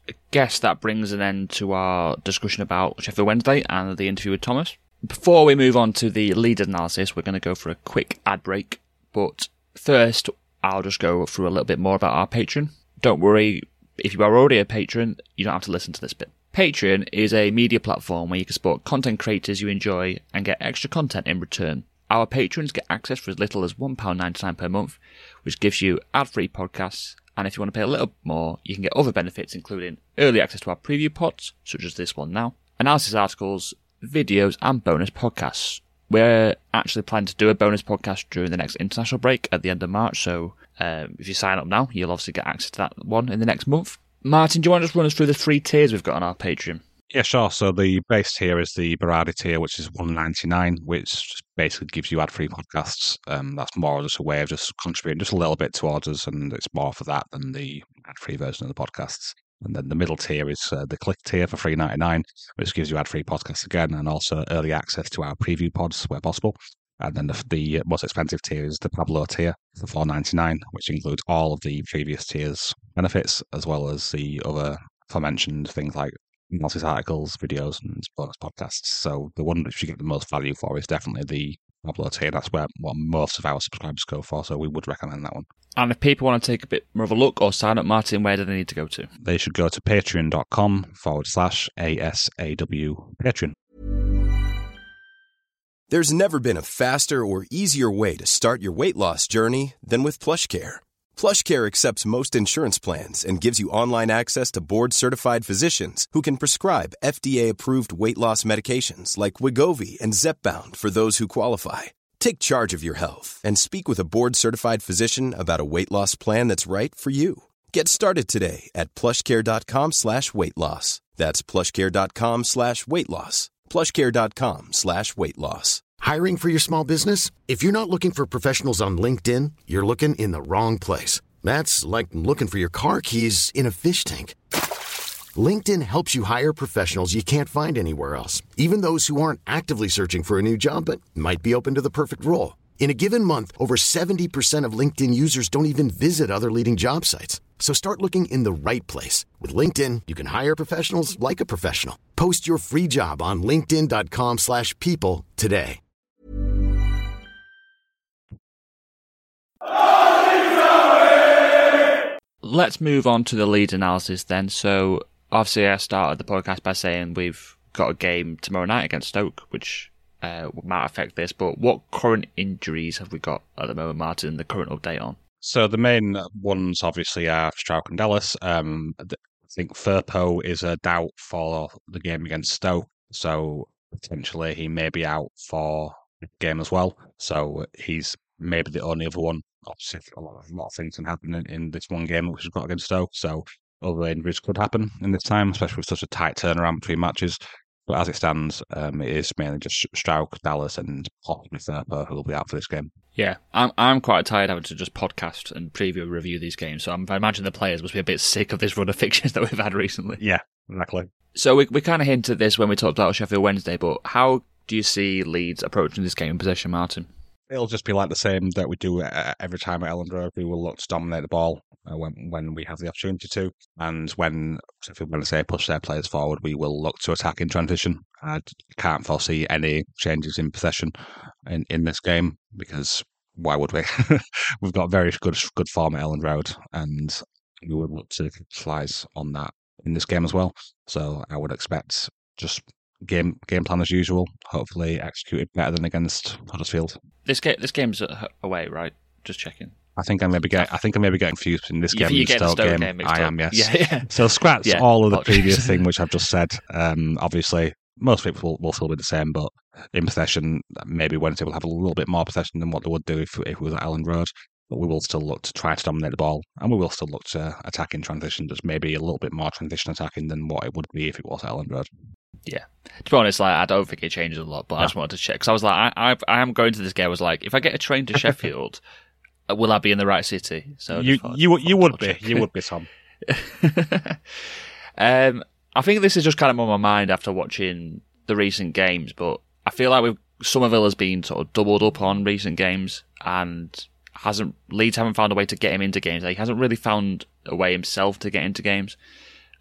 I guess that brings an end to our discussion about Sheffield Wednesday and the interview with Thomas. Before we move on to the lead analysis, we're going to go for a quick ad break. But first, I'll just go through a little bit more about our Patreon. Don't worry, if you are already a patron, you don't have to listen to this bit. Patreon is a media platform where you can support content creators you enjoy and get extra content in return. Our patrons get access for as little as one pound ninety-nine per month, which gives you ad-free podcasts, and if you want to pay a little more, you can get other benefits including early access to our preview pods, such as this one now, analysis articles, videos and bonus podcasts. We're actually planning to do a bonus podcast during the next international break at the end of March, so um, if you sign up now, you'll obviously get access to that one in the next month. Martin, do you want to just run us through the three tiers we've got on our Patreon?
Yeah, sure. So the base tier is the Berardi tier, which is one ninety-nine, which just basically gives you ad-free podcasts. Um, that's more just a way of just contributing just a little bit towards us, and it's more for that than the ad-free version of the podcasts. And then the middle tier is uh, the Click tier for three ninety-nine, which gives you ad-free podcasts again, and also early access to our preview pods where possible. And then the, the most expensive tier is the Pablo tier for four ninety-nine, which includes all of the previous tiers' benefits, as well as the other aforementioned things like analysis articles, videos, and bonus podcasts. So the one which you get the most value for is definitely the Pablo tier. That's where what most of our subscribers go for, so we would recommend that one.
And if people want to take a bit more of a look or sign up, Martin, where do they need to go to?
They should go to patreon.com forward slash ASAW Patreon.
There's never been a faster or easier way to start your weight loss journey than with PlushCare. PlushCare accepts most insurance plans and gives you online access to board-certified physicians who can prescribe F D A-approved weight loss medications like Wegovy and Zepbound for those who qualify. Take charge of your health and speak with a board-certified physician about a weight loss plan that's right for you. Get started today at plushcare.com slash weight loss. That's plushcare.com slash weight loss. plushcare.com slash weight loss.
Hiring for your small business? If you're not looking for professionals on LinkedIn, you're looking in the wrong place. That's like looking for your car keys in a fish tank. LinkedIn helps you hire professionals you can't find anywhere else, even those who aren't actively searching for a new job but might be open to the perfect role. In a given month, over seventy percent of LinkedIn users don't even visit other leading job sites. So start looking in the right place. With LinkedIn, you can hire professionals like a professional. Post your free job on linkedin.com slash people today.
Let's move on to the lead analysis then. So, obviously, I started the podcast by saying we've got a game tomorrow night against Stoke, which uh, might affect this. But what current injuries have we got at the moment, Martin, the current update on?
So the main ones, obviously, are Strauch and Dallas. Um, I think Firpo is a doubt for the game against Stoke, so potentially he may be out for the game as well. So he's maybe the only other one. Obviously, a lot, a lot of things can happen in, in this one game which we've got against Stoke, so other injuries could happen in this time, especially with such a tight turnaround between matches. But as it stands, um, it is mainly just Strauch, Dallas, and possibly Firpo who will be out for this game.
Yeah, I'm I'm quite tired having to just podcast and preview and review these games, so I'm, I imagine the players must be a bit sick of this run of fixtures that we've had recently.
Yeah, exactly.
So we we kind of hinted at this when we talked about Sheffield Wednesday, but how do you see Leeds approaching this game in possession, Martin?
It'll just be like the same that we do uh, every time at Elland Road. We will look to dominate the ball uh, when when we have the opportunity to, and when Sheffield Wednesday push their players forward, we will look to attack in transition. I can't foresee any changes in possession in, in this game, because why would we? We've got very good good form at Elland Road, and we would look to capitalize on that in this game as well. So I would expect just game game plan as usual, hopefully executed better than against Huddersfield.
This game, this game's away, right? Just checking.
I think I may be getting. I think I may be getting confused in this
You-
game
you
and the
get the
Stoke
Stoke
game.
game
I
mixed
am,
up.
yes.
Yeah, yeah.
So scratch
Yeah,
all of the
apologies.
previous thing which I've just said. Um, obviously, most people will, will still be the same, but in possession, maybe Wednesday will have a little bit more possession than what they would do if, if it was at Elland Road. But we will still look to try to dominate the ball, and we will still look to attack in transition. Just maybe a little bit more transition attacking than what it would be if it was at Elland Road.
Yeah. To be honest, like I don't think it changes a lot, but I just wanted to check because I was like, I, I, I am going to this game. I was like, if I get a train to Sheffield, will I be in the right city? So I
You
just thought-
you you would be
check.
you would be Tom.
um, I think this is just kind of on my mind after watching the recent games, but I feel like we've Somerville has been sort of doubled up on recent games, and hasn't Leeds haven't found a way to get him into games. Like, he hasn't really found a way himself to get into games.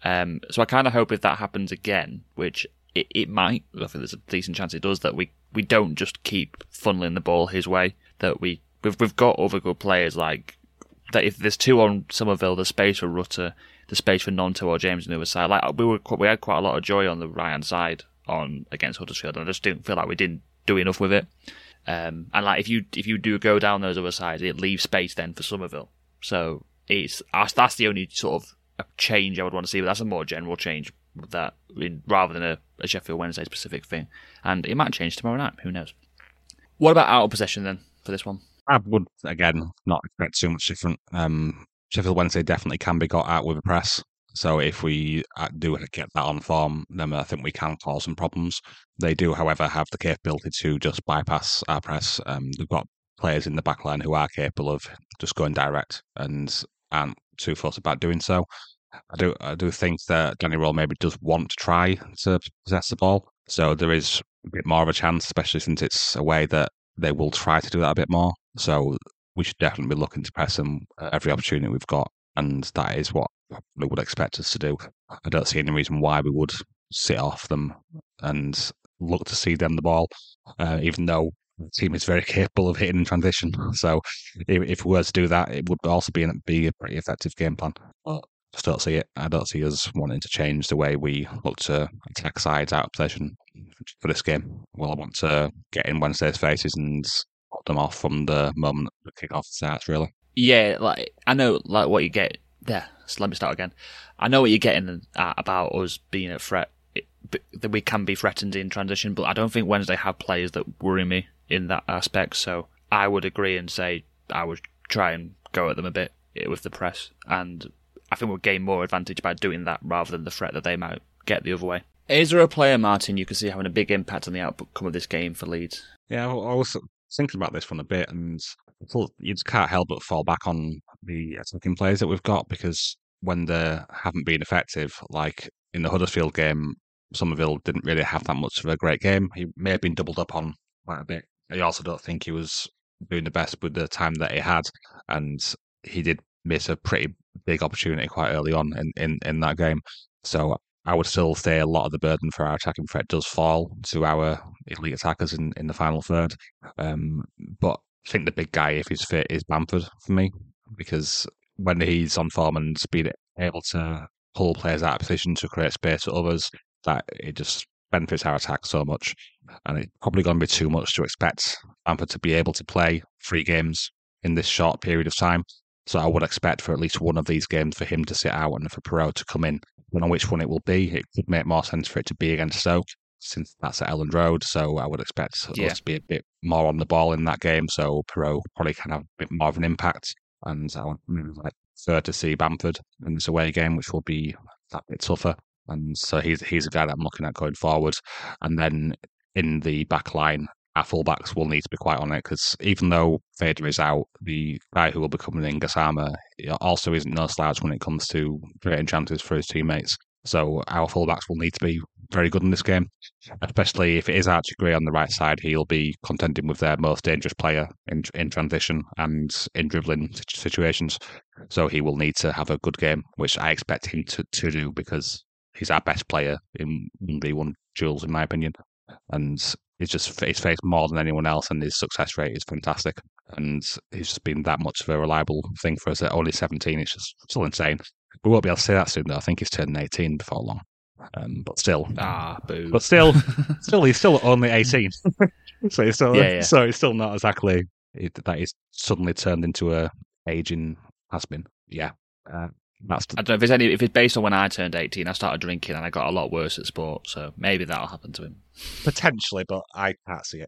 Um, so I kind of hope if that happens again, which it, it might, I think there's a decent chance it does, that we, we don't just keep funneling the ball his way, that we, we've, we've got other good players, like, that if there's two on Somerville, there's space for Rutter, there's space for Nonto or James on the other side. Like, we were, we had quite a lot of joy on the right-hand side on against Huddersfield, and I just didn't feel like we didn't do enough with it. Um, and like if you if you do go down those other sides, it leaves space then for Somerville. So it's that's the only sort of change I would want to see, but that's a more general change that in, rather than a, a Sheffield Wednesday specific thing. And it might change tomorrow night. Who knows? What about out of possession then for this one?
I would again not expect too much different. Um, Sheffield Wednesday definitely can be got out with a press. So if we do get that on form, then I think we can cause some problems. They do, however, have the capability to just bypass our press. Um, they've got players in the back line who are capable of just going direct and aren't too fussed about doing so. I do I do think that Danny Röhl maybe does want to try to possess the ball. So there is a bit more of a chance, especially since it's a way that they will try to do that a bit more. So we should definitely be looking to press them at every opportunity we've got. And that is what we would expect us to do. I don't see any reason why we would sit off them and look to see them the ball, uh, even though the team is very capable of hitting in transition. So if, if we were to do that, it would also be, be a pretty effective game plan. I just don't see it. I don't see us wanting to change the way we look to attack sides out of possession for this game. Well, I want to get in Wednesday's faces and put them off from the moment the kick-off starts, really.
Yeah, like I know like what you get there. So let me start again. I know what you're getting at about us being a threat, it, that we can be threatened in transition, but I don't think Wednesday have players that worry me in that aspect. So I would agree and say I would try and go at them a bit with the press, and I think we'll gain more advantage by doing that rather than the threat that they might get the other way. Is there a player, Martin, you can see having a big impact on the outcome of this game for Leeds?
Yeah, I was thinking about this one a bit, and you just can't help but fall back on the attacking players that we've got, because when they haven't been effective, like in the Huddersfield game, Somerville didn't really have that much of a great game. He may have been doubled up on quite a bit. I also don't think he was doing the best with the time that he had, and he did miss a pretty big opportunity quite early on in, in, in that game. So I would still say a lot of the burden for our attacking threat does fall to our elite attackers in, in the final third. Um, but I think the big guy, if he's fit, is Bamford for me, because when he's on form and being able to pull players out of position to create space for others, that it just benefits our attack so much. And it's probably going to be too much to expect Bamford to be able to play three games in this short period of time. So I would expect for at least one of these games for him to sit out and for Perraud to come in. I don't know which one it will be. It could make more sense for it to be against Stoke, since that's at Elland Road. So I would expect yeah. us to be a bit more on the ball in that game. So Perraud probably can have a bit more of an impact. And I would like prefer to see Bamford in this away game, which will be that bit tougher. And so he's he's a guy that I'm looking at going forward. And then in the back line, our fullbacks will need to be quite on it, because even though Vader is out, the guy who will be coming in, Gassama, also isn't no slouch when it comes to creating chances for his teammates. So our fullbacks will need to be very good in this game, especially if it is Archie Gray on the right side. He'll be contending with their most dangerous player in in transition and in dribbling situations. So he will need to have a good game, which I expect him to, to do, because he's our best player in one v one duels, in my opinion. And he's just he's faced more than anyone else, and his success rate is fantastic. And he's just been that much of a reliable thing for us at only seventeen. It's just still insane. We won't be able to say that soon, though. I think he's turning eighteen before long. Um, but still,
ah, boo.
But still, still, he's still only eighteen. so he's still,
yeah, yeah.
so it's still not exactly that he's suddenly turned into a aging has been. Yeah. Uh, That's the...
I don't know if it's any. If it's based on when I turned eighteen, I started drinking and I got a lot worse at sport. So maybe that'll happen to him.
Potentially, but I can't see it.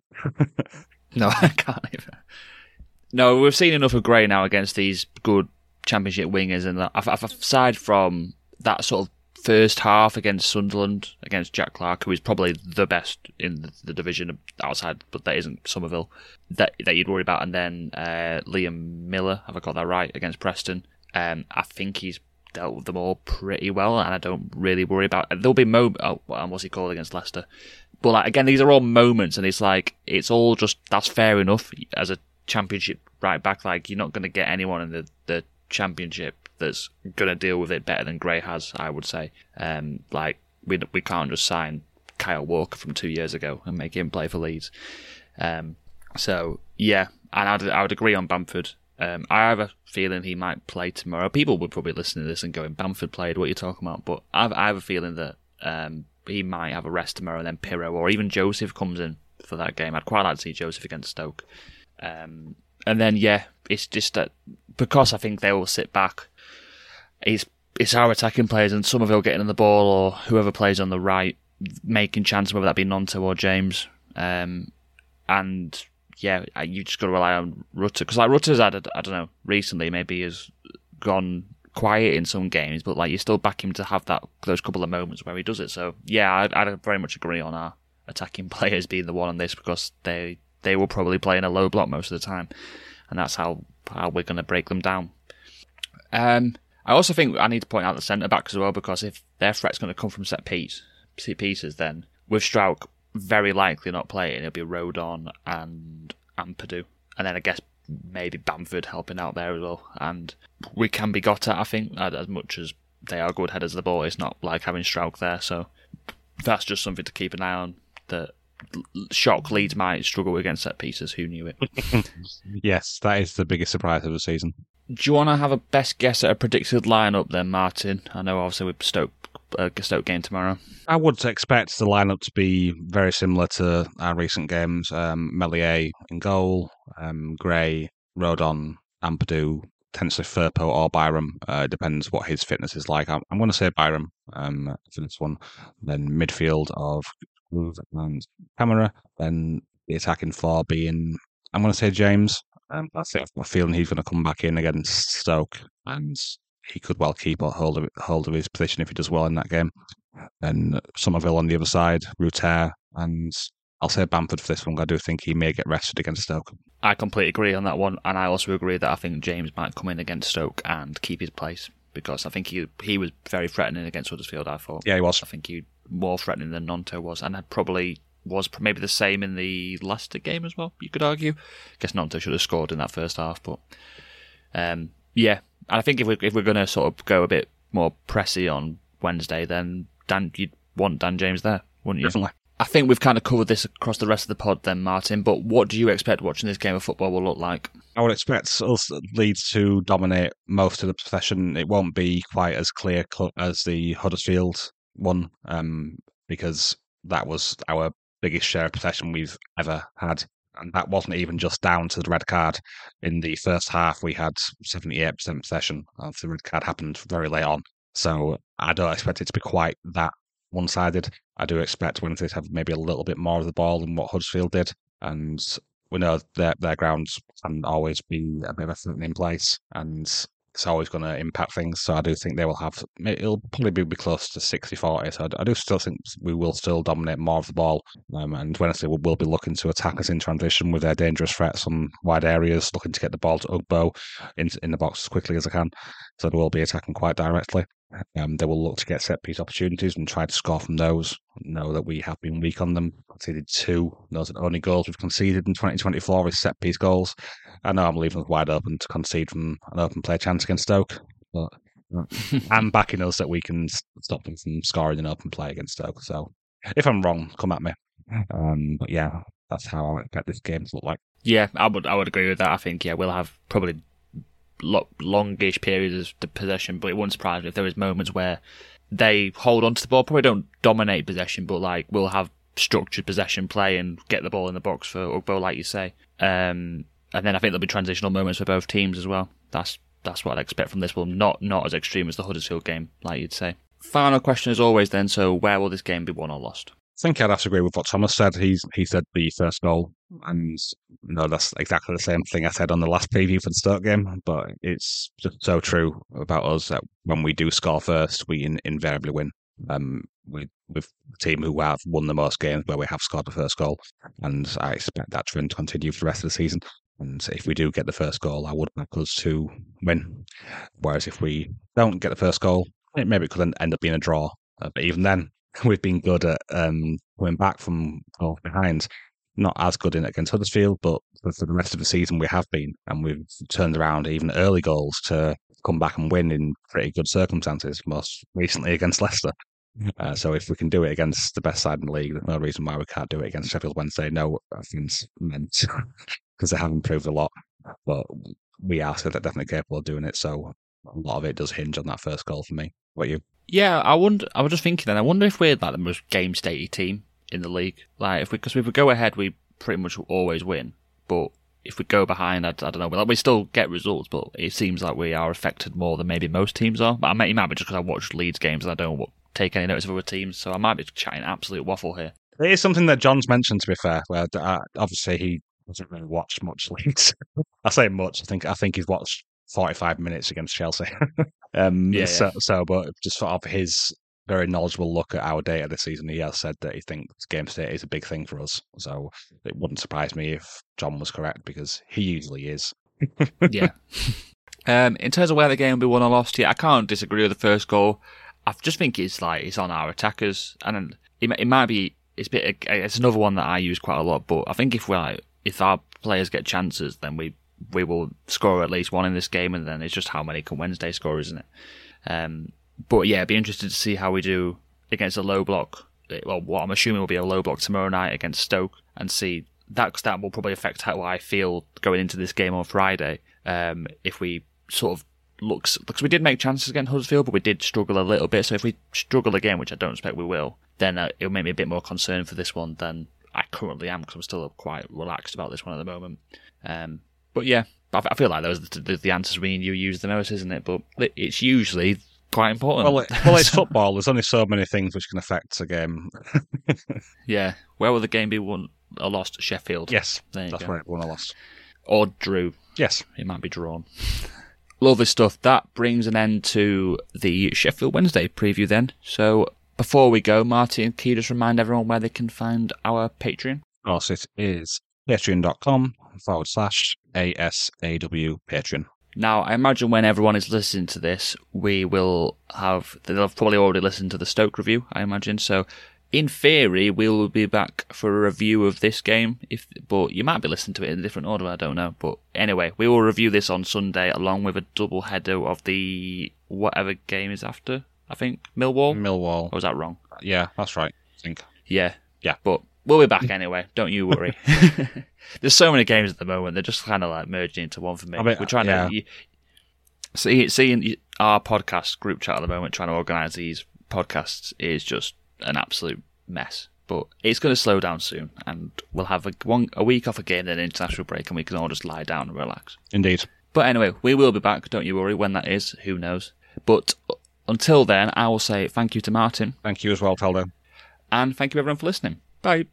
No, I can't either. No, we've seen enough of Gray now against these good Championship wingers, and aside from that sort of first half against Sunderland, against Jack Clark, who is probably the best in the, the division outside, but that isn't Somerville, that that you'd worry about, and then uh, Liam Miller, have I got that right, against Preston. Um, I think he's dealt with them all pretty well, and I don't really worry about it. There'll be moments. Oh, what's he called against Leicester? But like again, these are all moments, and it's like it's all just that's fair enough as a Championship right back. Like you're not going to get anyone in the, the Championship that's going to deal with it better than Gray has, I would say. Um, like, we we can't just sign Kyle Walker from two years ago and make him play for Leeds. Um, so, yeah, and I'd, I would agree on Bamford. Um, I have a feeling he might play tomorrow. People would probably listen to this and going, Bamford played, what are you talking about? But I've, I have a feeling that um, he might have a rest tomorrow, and then Pirro or even Joseph comes in for that game. I'd quite like to see Joseph against Stoke. Um, and then, yeah, it's just that because I think they will sit back, it's, it's our attacking players, and Somerville getting on the ball, or whoever plays on the right, making chances, whether that be Nonto or James. Um, and yeah, you just got to rely on Rutter. Because like Rutter's had, a, I don't know, recently maybe has gone quiet in some games, but like you still back him to have that those couple of moments where he does it. So yeah, I'd, I'd very much agree on our attacking players being the one on this, because they they will probably play in a low block most of the time, and that's how, how we're going to break them down. Um, I also think I need to point out the centre backs as well, because if their threat's going to come from set piece, set pieces, then with Strauch very likely not playing, it'll be Rodon and Ampadu, and then I guess maybe Bamford helping out there as well. And we can be got at, I think, as much as they are good headers of the ball. It's not like having Strauch there, so that's just something to keep an eye on. That shock Leeds might struggle against set pieces. Who knew it?
Yes, that is the biggest surprise of the season.
Do you want to have a best guess at a predicted lineup then, Martin? I know obviously with Stoke, uh, Stoke game tomorrow.
I would expect the lineup to be very similar to our recent games. Um, Meslier in goal, um, Gray, Rodon, Ampadu, potentially Firpo or Byram. Uh, it depends what his fitness is like. I'm, I'm going to say Byram um, for this one. Then midfield of Groove and Camera. Then the attacking four being, I'm going to say James. Um, that's it. I've got a feeling he's going to come back in against Stoke, and he could well keep hold of hold of his position if he does well in that game. And Somerville on the other side, Rutter, and I'll say Bamford for this one. I do think he may get rested against Stoke.
I completely agree on that one, and I also agree that I think James might come in against Stoke and keep his place, because I think he he was very threatening against Huddersfield, I thought.
Yeah, he was.
I think he was more threatening than Nonto was, and had probably was maybe the same in the Leicester game as well, you could argue. I guess Nonto should have scored in that first half, but um, yeah. And I think if, we, if we're going to sort of go a bit more pressy on Wednesday, then Dan, you'd want Dan James there, wouldn't you?
Definitely.
I think we've kind of covered this across the rest of the pod then, Martin, but what do you expect watching this game of football will look like?
I would expect us Leeds to dominate most of the possession. It won't be quite as clear cut as the Huddersfield one, um, because that was our biggest share of possession we've ever had. And that wasn't even just down to the red card. In the first half, we had seventy-eight percent possession. The red card happened very late on. So I don't expect it to be quite that one-sided. I do expect Wednesday to have maybe a little bit more of the ball than what Huddersfield did. And we know their, their grounds can always be a bit of a threatening place, and it's always going to impact things. So I do think they will have, it'll probably be close to sixty forty. So I do still think we will still dominate more of the ball. Um, and Wednesday will, will be looking to attack us in transition with their dangerous threats on wide areas, looking to get the ball to Ugbo in, in the box as quickly as they can. So they will be attacking quite directly. Um, they will look to get set piece opportunities and try to score from those. Know that we have been weak on them. Conceded two. Those are the only goals we've conceded in twenty twenty-four is set piece goals. I know I'm leaving us wide open to concede from an open play chance against Stoke, but I'm backing us that we can stop them from scoring an open play against Stoke. So if I'm wrong, come at me. Um, but yeah, that's how I expect this game to look like.
Yeah, I would I would agree with that. I think yeah, we'll have probably longish periods of possession, but it wouldn't surprise me if there was moments where they hold on to the ball, probably don't dominate possession, but like we'll have structured possession play and get the ball in the box for Ugbo, like you say. Um, and then I think there'll be transitional moments for both teams as well. That's that's what I'd expect from this one. Not not as extreme as the Huddersfield game, like you'd say. Final question as always then, so where will this game be won or lost?
I think I'd have to agree with what Thomas said. He's he said the first goal, and no, that's exactly the same thing I said on the last preview for the Stoke game. But it's just so true about us that when we do score first, we in, invariably win. Um, we with the team who have won the most games where we have scored the first goal, and I expect that trend to continue for the rest of the season. And if we do get the first goal, I would back us to win. Whereas if we don't get the first goal, it maybe it could end up being a draw. Uh, but even then, we've been good at um, coming back from goals behind. Not as good in it against Huddersfield, but for the rest of the season we have been. And we've turned around even early goals to come back and win in pretty good circumstances, most recently against Leicester. Uh, so if we can do it against the best side in the league, there's no reason why we can't do it against Sheffield Wednesday. No offence meant, because they have improved a lot, but we are still definitely capable of doing it. So a lot of it does hinge on that first goal for me. What about you?
Yeah, I wonder. I was just thinking then. I wonder if we're like the most game statey team in the league. Like if we, because if we go ahead, we pretty much always win. But if we go behind, I, I don't know. Like we still get results, but it seems like we are affected more than maybe most teams are. But I may, it might be just because I watch Leeds games and I don't take any notice of other teams, so I might be chatting absolute waffle here.
It is something that John's mentioned, to be fair. Where uh, obviously he doesn't really watch much Leeds. I say much. I think I think he's watched forty-five minutes against Chelsea. um,
yeah,
so,
yeah.
so, but just sort of his very knowledgeable look at our data this season, he has said that he thinks game state is a big thing for us. So it wouldn't surprise me if John was correct, because he usually is.
yeah. Um, in terms of where the game will be won or lost, yeah, I can't disagree with the first goal. I just think it's like it's on our attackers, and it, it might be it's a bit. It's another one that I use quite a lot. But I think if we like, if our players get chances, then we we will score at least one in this game, and then it's just how many can Wednesday score, isn't it? Um, but yeah, I'd be interested to see how we do against a low block. Well, what I'm assuming will be a low block tomorrow night against Stoke, and see that cause that will probably affect how I feel going into this game on Friday. Um, if we sort of looks because we did make chances against Huddersfield, but we did struggle a little bit. So if we struggle again, which I don't expect we will, then uh, it'll make me a bit more concerned for this one than I currently am, because I'm still quite relaxed about this one at the moment. Um, but yeah, I feel like those are the, the answers we and you use the most, isn't it? But it's usually quite important.
Well, it, well, it's football. There's only so many things which can affect a game.
Yeah. Where will the game be won or lost? Sheffield.
Yes,
there
that's
go.
where it won or lost.
Or drew.
Yes.
It might be drawn. Lovely stuff. That brings an end to the Sheffield Wednesday preview then. So before we go, Martin, can you just remind everyone where they can find our Patreon?
Of course, it is patreon.com forward slash ASAW Patreon.
Now, I imagine when everyone is listening to this, we will have, they'll have probably already listened to the Stoke review, I imagine. So in theory, we will be back for a review of this game, if but you might be listening to it in a different order, I don't know. But anyway, we will review this on Sunday along with a double header of the whatever game is after, I think, Millwall?
Millwall.
Or was that wrong?
Yeah, that's right, I think.
Yeah.
Yeah.
But we'll be back anyway, don't you worry. There's so many games at the moment, they're just kind of like merging into one for me.
I mean,
We're trying
yeah.
to... You, see, seeing our podcast group chat at the moment, trying to organise these podcasts is just an absolute mess. But it's going to slow down soon, and we'll have a, one, a week off again, then an international break, and we can all just lie down and relax.
Indeed.
But anyway, we will be back, don't you worry. When that is, who knows. But until then, I will say thank you to Martin.
Thank you as well, Teldo.
And thank you everyone for listening. Bye.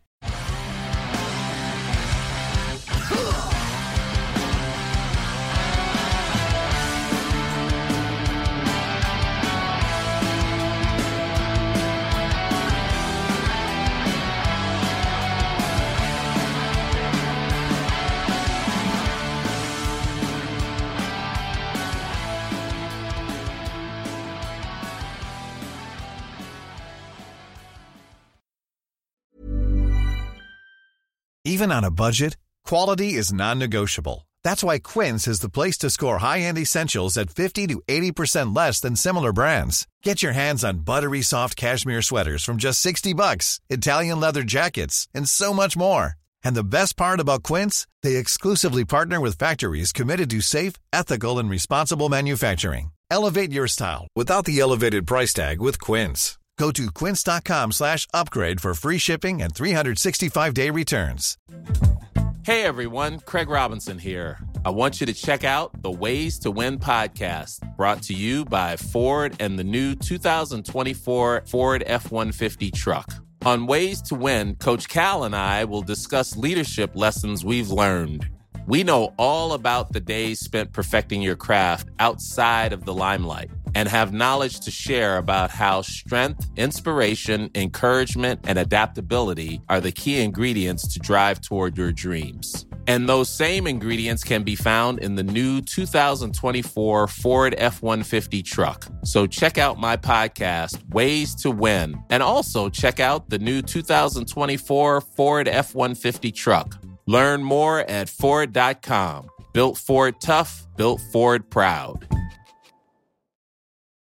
Even on a budget, quality is non-negotiable. That's why Quince is the place to score high-end essentials at fifty to eighty percent less than similar brands. Get your hands on buttery soft cashmere sweaters from just sixty bucks, Italian leather jackets, and so much more. And the best part about Quince, they exclusively partner with factories committed to safe, ethical, and responsible manufacturing. Elevate your style without the elevated price tag with Quince. Go to quince.com slash upgrade for free shipping and three sixty-five day returns.
Hey everyone, Craig Robinson here. I want you to check out the Ways to Win podcast, brought to you by Ford and the new two thousand twenty-four Ford F one fifty truck. On Ways to Win, Coach Cal and I will discuss leadership lessons we've learned. We know all about the days spent perfecting your craft outside of the limelight and have knowledge to share about how strength, inspiration, encouragement, and adaptability are the key ingredients to drive toward your dreams. And those same ingredients can be found in the new two thousand twenty-four Ford F one fifty truck. So check out my podcast, Ways to Win, and also check out the new two thousand twenty-four Ford F one fifty truck. Learn more at Ford dot com. Built Ford tough, built Ford proud.